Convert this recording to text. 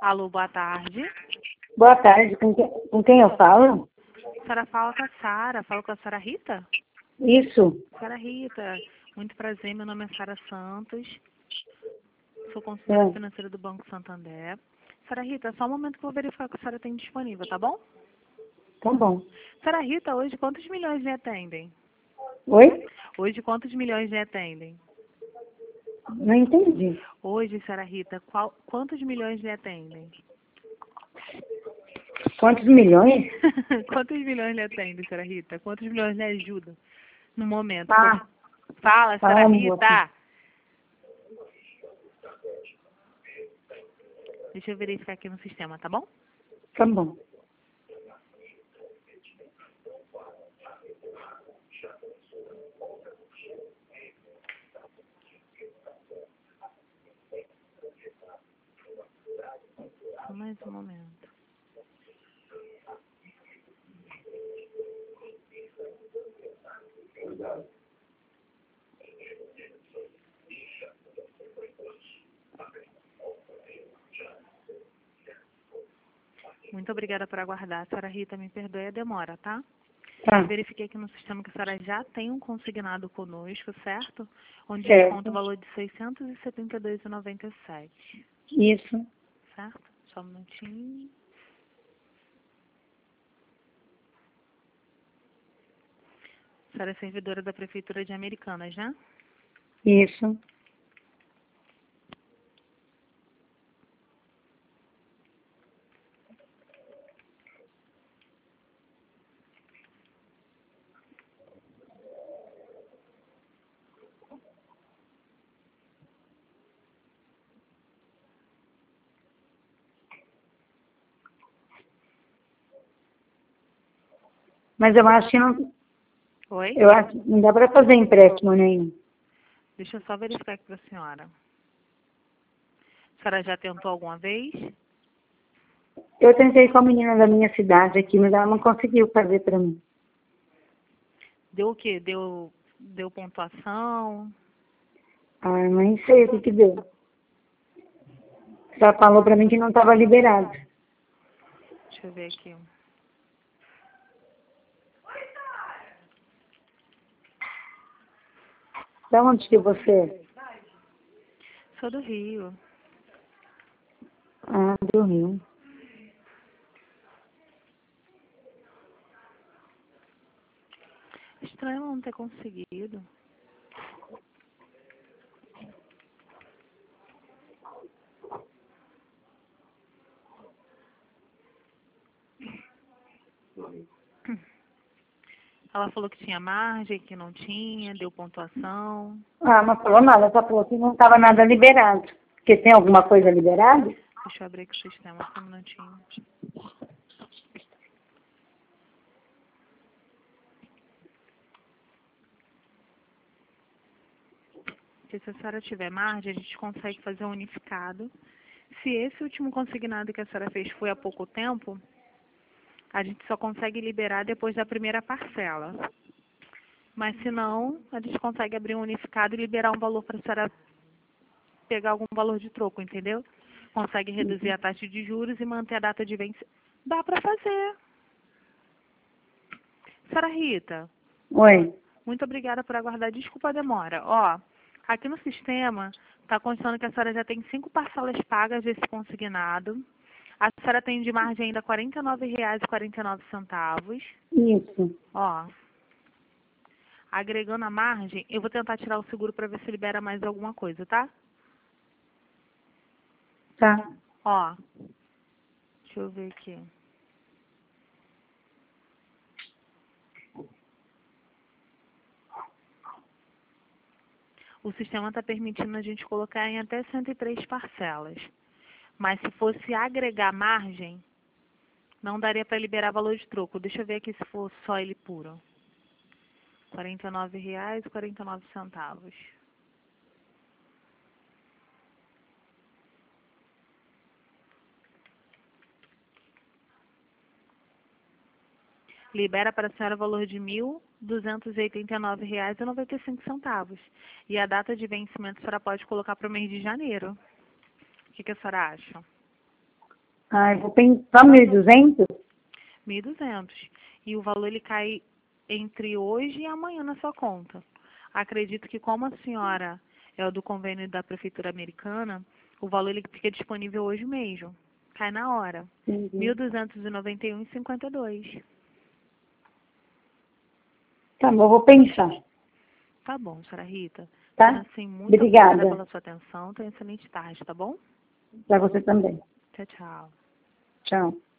Alô, boa tarde. Boa tarde, com quem eu falo? A senhora fala com a Sara. Fala com a Sara Rita? Isso. Sara Rita, muito prazer. Meu nome é Sara Santos. Sou consultora financeira do Banco Santander. Sara Rita, só um momento que eu vou verificar o que a senhora tem disponível, tá bom? Tá bom. Sara Rita, hoje quantos milhões lhe atendem? Oi? Hoje quantos milhões lhe atendem? Não entendi. Hoje, Sara Rita, quantos milhões lhe atendem? Quantos milhões? Quantos milhões lhe atendem, Sara Rita? Quantos milhões lhe ajudam no momento? Ah, Fala, Sara moça. Rita. Deixa eu verificar aqui no sistema, tá bom? Tá bom. Só mais um momento. Muito obrigada por aguardar. Sara Rita, me perdoe a demora, tá? Tá. Eu verifiquei aqui no sistema que a senhora já tem um consignado conosco, certo? Onde Certo. desconta o valor de R$ 672,97, Isso. certo? Só um minutinho. A senhora é servidora da Prefeitura de Americanas, né? Isso. Mas eu acho que não. Oi? Eu acho que não dá para fazer empréstimo nenhum. Deixa eu só verificar aqui para a senhora. A senhora já tentou alguma vez? Eu tentei com a menina da minha cidade aqui, mas ela não conseguiu fazer para mim. Deu o quê? Deu pontuação? Ah, eu nem sei o que deu. Ela falou para mim que não estava liberado. Deixa eu ver aqui. Da onde que você é? Sou do Rio. Ah, do Rio. Estranho não ter conseguido. Ela falou que tinha margem, que não tinha, deu pontuação. Ah, não falou nada, só falou que não estava nada liberado. Porque tem alguma coisa liberada? Deixa eu abrir aqui o sistema, só um minutinho. Porque se a senhora tiver margem, a gente consegue fazer um unificado. Se esse último consignado que a senhora fez foi há pouco tempo, a gente só consegue liberar depois da primeira parcela. Mas se não, a gente consegue abrir um unificado e liberar um valor para a senhora pegar algum valor de troco, entendeu? Consegue reduzir a taxa de juros e manter a data de vencimento. Dá para fazer. Sra. Rita, Oi. muito obrigada por aguardar. Desculpa a demora. Ó, aqui no sistema está constando que a senhora já tem 5 parcelas pagas desse consignado. A senhora tem de margem ainda R$ 49,49. Isso. Ó, agregando a margem, eu vou tentar tirar o seguro para ver se libera mais alguma coisa, tá? Tá. Ó, deixa eu ver aqui. O sistema está permitindo a gente colocar em até 103 parcelas. Mas se fosse agregar margem, não daria para liberar valor de troco. Deixa eu ver aqui se for só ele puro. R$ 49,49. Libera para a senhora o valor de R$ 1.289,95. E a data de vencimento a senhora pode colocar para o mês de janeiro. O que a senhora acha? Ah, eu vou pensar 1.200? 1.200. E o valor ele cai entre hoje e amanhã na sua conta. Acredito que como a senhora é o do convênio da Prefeitura Americana, o valor ele fica disponível hoje mesmo. Cai na hora. Entendi. 1.291,52. Tá bom, vou pensar. Tá bom, senhora Rita. Tá? Sendo assim, muito obrigada Obrigada. pela sua atenção. Tenha uma excelente tarde, tá bom? Para você também. Tchau, tchau. Tchau.